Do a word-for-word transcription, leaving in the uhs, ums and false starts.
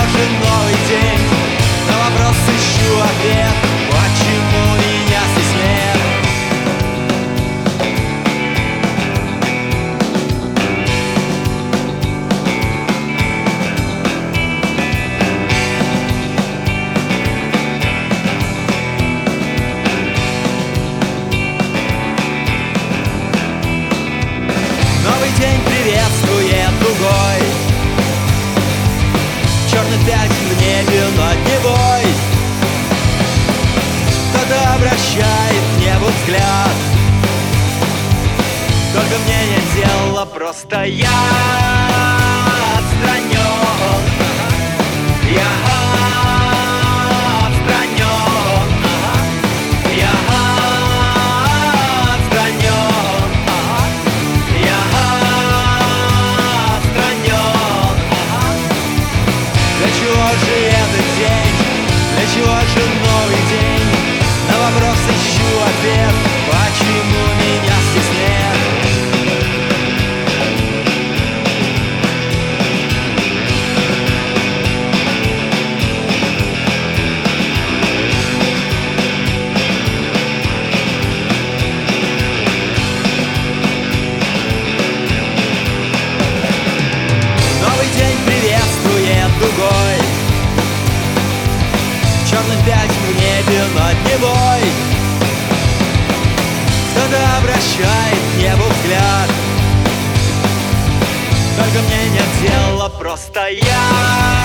же новый день? На вопрос ищу ответ, почему меня здесь нет? Новый день приветствует другой. Черный пятен в небе над Невой. Кто-то обращает к небу взгляд. Только мне нет дела, просто я отстранен. Я отстранен. Я отстранен. Я отстранен. Для чего же этот день? Для чего же новый день? На вопрос ищу ответ, почему меня здесь нет? Новый день приветствует другой. Черный пятен в небе над Невой. Кто-то обращает к небу взгляд. Только мне нет дела, просто я